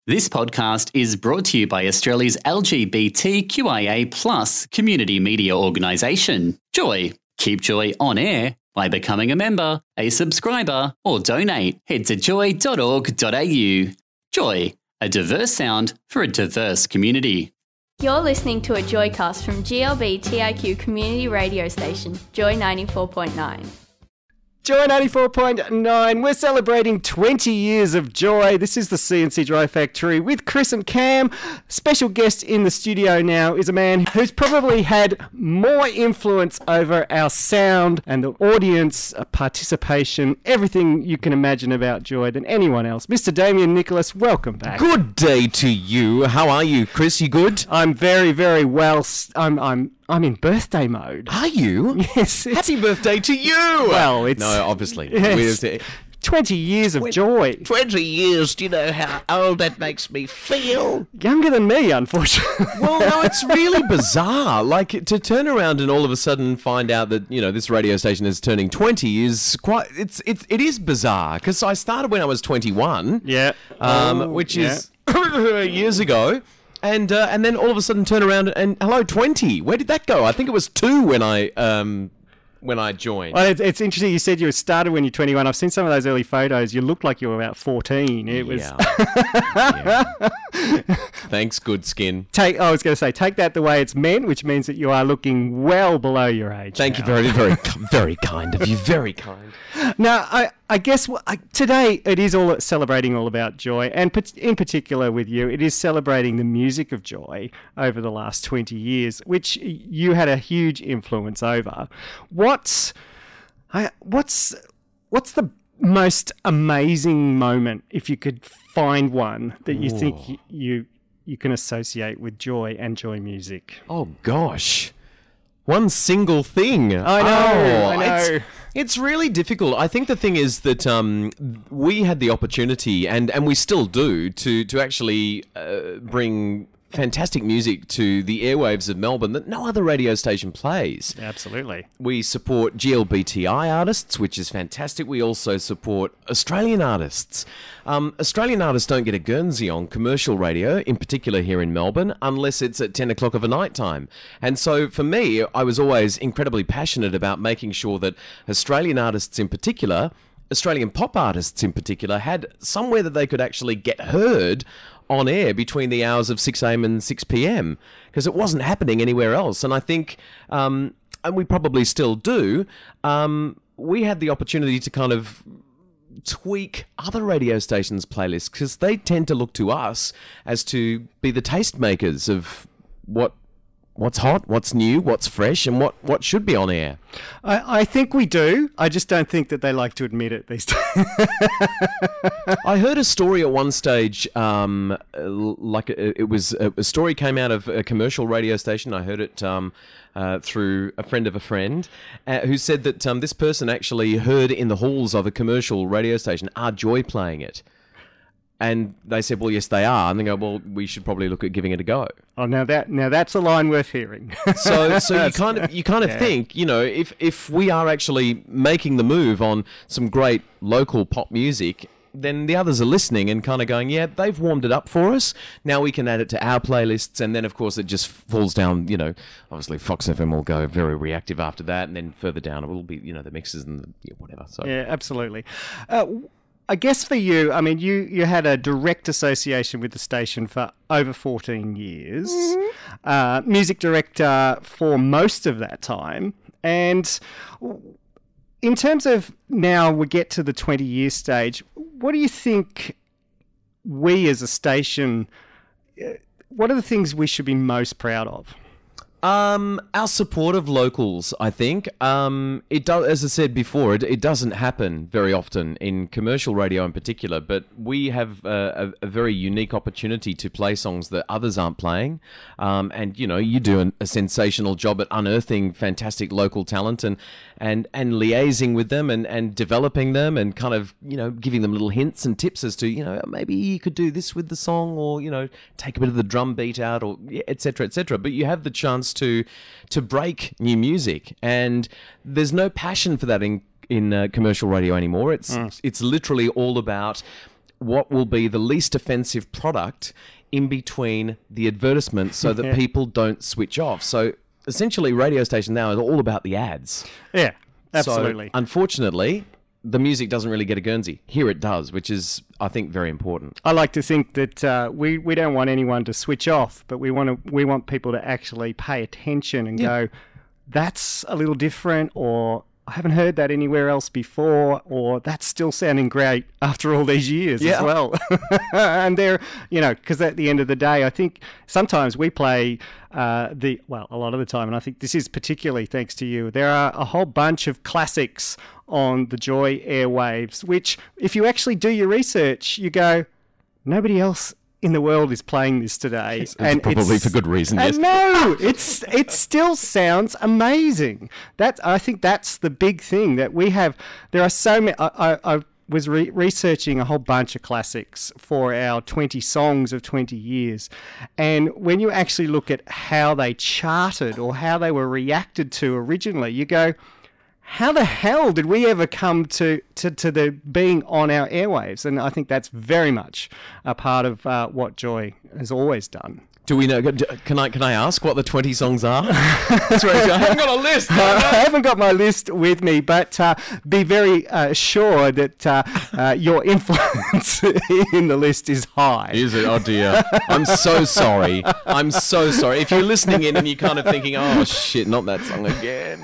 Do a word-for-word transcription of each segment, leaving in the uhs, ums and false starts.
This podcast is brought to you by Australia's L G B T Q I A plus community media organisation, Joy. Keep Joy on air by becoming a member, a subscriber, or donate. Head to joy dot org dot a u. Joy, a diverse sound for a diverse community. You're listening to a Joycast from G L B T I Q community radio station, Joy ninety-four point nine. Joy ninety-four point nine, we're celebrating twenty years of Joy. This is the C N C Dry Factory with Chris and Cam. Special guest in the studio now is a man who's probably had more influence over our sound and the audience uh, participation, everything you can imagine about Joy than anyone else. Mister Damien Nicholas, welcome back. Good day to you. How are you, Chris? You good? I'm very, very well. I'm, I'm, I'm in birthday mode. Are you? Yes. It's, Happy birthday to you! Well, it's... No, obviously. Yes. We're- twenty years of joy. twenty years, do you know how old that makes me feel? Younger than me, unfortunately. Well, no, it's really bizarre. Like, to turn around and all of a sudden find out that, you know, this radio station is turning twenty is quite... It's, it's, it is bizarre, because I started when I was twenty-one. Yeah. Um, Oh, which yeah. is years ago. And uh, and then all of a sudden turn around and, hello, twenty. Where did that go? I think it was two when I... Um, when I joined. Well, it's, it's interesting you said you started when you're twenty-one. I've seen some of those early photos. You looked like you were about fourteen. It was... Yeah. Yeah. Thanks, good skin. Take. I was going to say, take that the way it's meant, which means that you are looking well below your age. Thank now. you very, very, very kind of you. Very kind. Now, I, I guess wh- I, today it is all celebrating all about joy, and pat- in particular with you, it is celebrating the music of Joy over the last twenty years, which you had a huge influence over. What's, I, what's, what's the most amazing moment, if you could find one, that you Ooh. think y- you you can associate with Joy and Joy music? Oh gosh, one single thing. I know, Oh, I know. It's, it's really difficult. I think the thing is that um, we had the opportunity, and, and we still do, to to actually uh, bring fantastic music to the airwaves of Melbourne that no other radio station plays. Absolutely. We support G L B T I artists, which is fantastic. We also support Australian artists. Um, Australian artists don't get a Guernsey on commercial radio, in particular here in Melbourne, unless it's at ten o'clock of a night time. And so for me, I was always incredibly passionate about making sure that Australian artists in particular, Australian pop artists in particular, had somewhere that they could actually get heard on air between the hours of six a.m. and six p.m. because it wasn't happening anywhere else. And I think, um, and we probably still do, um, we had the opportunity to kind of tweak other radio stations' playlists because they tend to look to us as to be the tastemakers of what what's hot, what's new, what's fresh, and what, what should be on air. I, I think we do. I just don't think that they like to admit it these days. I heard a story at one stage, um, like it it was a, a story came out of a commercial radio station. I heard it um, uh, through a friend of a friend uh, who said that um, this person actually heard in the halls of a commercial radio station, "Are Joy playing it?" And they said, well, yes, they are. And they go, well, we should probably look at giving it a go. Oh, now that now that's a line worth hearing. So, so you kind of you kind of Yeah. think, you know, if if we are actually making the move on some great local pop music, then the others are listening and kind of going, yeah, they've warmed it up for us. Now we can add it to our playlists, and then of course it just falls down. You know, obviously Fox F M will go very reactive after that, and then further down it will be, you know, the mixes and the, yeah, whatever. So Yeah, absolutely. Uh, I guess for you, I mean, you, you had a direct association with the station for over fourteen years, uh, music director for most of that time. And in terms of now we get to the twenty-year stage, what do you think we as a station, uh, what are the things we should be most proud of? Um, our support of locals, I think. Um, it does, as I said before, it, it doesn't happen very often in commercial radio in particular. But we have a, a, a very unique opportunity to play songs that others aren't playing. Um, and you know, you do an, a sensational job at unearthing fantastic local talent and and and liaising with them and and developing them and kind of, you know, giving them little hints and tips as to, you know, maybe you could do this with the song, or, you know, take a bit of the drum beat out, or et cetera, et cetera. But you have the chance to to break new music, and there's no passion for that in in uh, commercial radio anymore. It's mm. it's literally all about what will be the least offensive product in between the advertisements so that Yeah. people don't switch off. So essentially, radio station now is all about the ads. Yeah, absolutely. So, unfortunately, the music doesn't really get a Guernsey. Here it does, which is, I think, very important. I like to think that uh, we, we don't want anyone to switch off, but we want to we want people to actually pay attention and Yeah. go, that's a little different, or I haven't heard that anywhere else before, or that's still sounding great after all these years Yeah. as well. And they're, you know, because at the end of the day, I think sometimes we play uh, the, well, a lot of the time, and I think this is particularly thanks to you, there are a whole bunch of classics on the Joy airwaves, which if you actually do your research, you go, nobody else in the world is playing this today. It's probably it's- for good reason, and yes. no, it's it still sounds amazing. That I think that's the big thing that we have. There are so many. I, I, I was re- researching a whole bunch of classics for our twenty songs of twenty years, and when you actually look at how they charted or how they were reacted to originally, you go, how the hell did we ever come to, to, to the being on our airwaves? And I think that's very much a part of uh, what Joy has always done. Do we know? Can I can I ask what the twenty songs are? That's right. I haven't got a list. Uh, I haven't got my list with me, but uh, be very uh, sure that uh, uh, your influence in the list is high. Is it? Oh dear. I'm so sorry. I'm so sorry. If you're listening in and you're kind of thinking, oh shit, not that song again.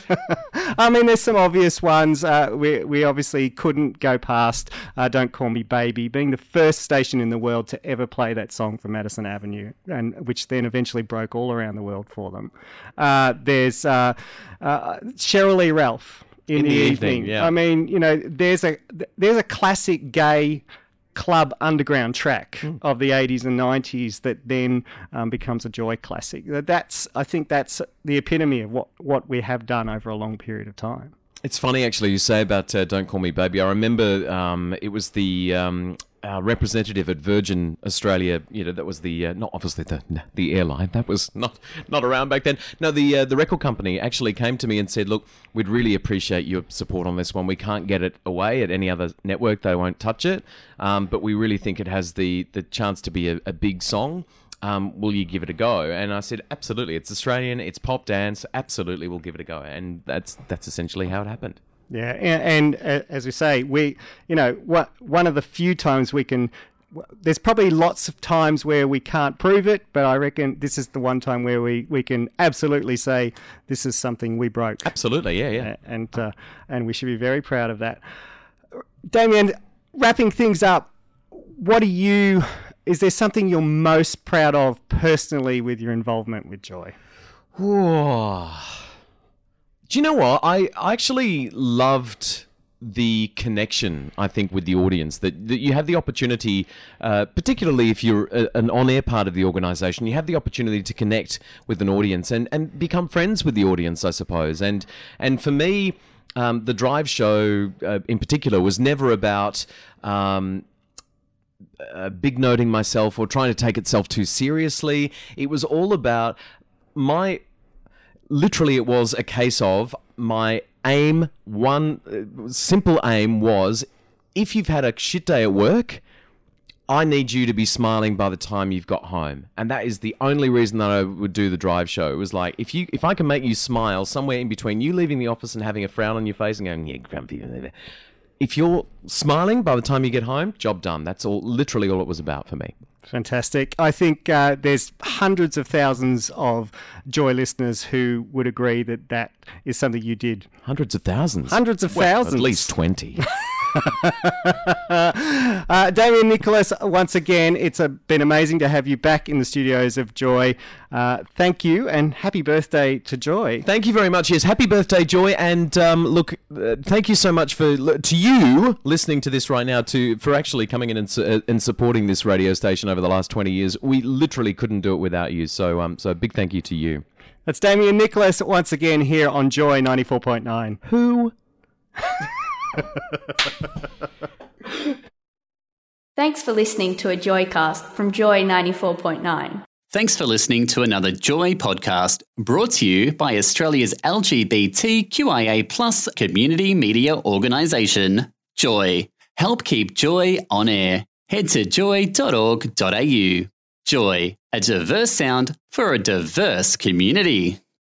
I mean, there's some obvious ones. Uh, we we obviously couldn't go past uh, Don't Call Me Baby, being the first station in the world to ever play that song from Madison Avenue, and which then eventually broke all around the world for them. Uh, there's uh, uh, Cheryl Lee Ralph in, In the, the evening. Evening, yeah. I mean, you know, there's a there's a classic gay club underground track Hmm. of the eighties and nineties that then um, becomes a Joy classic. That's I think that's the epitome of what, what we have done over a long period of time. It's funny, actually, you say about uh, Don't Call Me Baby. I remember um, it was the um, uh, representative at Virgin Australia, you know, that was the, uh, not obviously the the airline, that was not not around back then. No, the uh, the record company actually came to me and said, look, we'd really appreciate your support on this one. We can't get it away at any other network. They won't touch it. Um, but we really think it has the, the chance to be a, a big song. Um, will you give it a go? And I said, absolutely. It's Australian. It's pop dance. Absolutely, we'll give it a go. And that's that's essentially how it happened. Yeah, and, and uh, as we say, we, you know, what one of the few times we can. There's probably lots of times where we can't prove it, but I reckon this is the one time where we, we can absolutely say this is something we broke. Absolutely, yeah, yeah. Uh, and uh, and we should be very proud of that. Damien, wrapping things up, what do you? Is there something you're most proud of personally with your involvement with Joy? Whoa. Do you know what? I I actually loved the connection, I think, with the audience, that, that you have the opportunity, uh, particularly if you're a, an on-air part of the organisation, you have the opportunity to connect with an audience and, and become friends with the audience, I suppose. And, and for me, um, the Drive show uh, in particular was never about... Um, Uh, big noting myself or trying to take itself too seriously. It was all about my, literally it was a case of my aim, one uh, simple aim was, if you've had a shit day at work, I need you to be smiling by the time you've got home. And that is the only reason that I would do the Drive show. It was like, if you, if I can make you smile somewhere in between you leaving the office and having a frown on your face and going, yeah, grumpy, if you're smiling by the time you get home, job done. That's all, literally all it was about for me. Fantastic. I think uh, there's hundreds of thousands of Joy listeners who would agree that that is something you did. Hundreds of thousands. Hundreds of Well, thousands. At least twenty. uh, Damien Nicholas, once again, it's a, been amazing to have you back in the studios of Joy. Uh, thank you, and happy birthday to Joy. Thank you very much. Yes, happy birthday, Joy. And um, look, uh, thank you so much for to you listening to this right now, to for actually coming in and, su- uh, and supporting this radio station over the last twenty years. We literally couldn't do it without you. So, um, so a big thank you to you. That's Damien Nicholas once again here on Joy ninety-four point nine. Who? Thanks for listening to a Joycast from Joy ninety-four point nine. Thanks for listening to another Joy podcast brought to you by Australia's L G B T Q I A plus community media organisation, Joy. Help keep Joy on air. head to joy dot org dot a u. Joy, a diverse sound for a diverse community.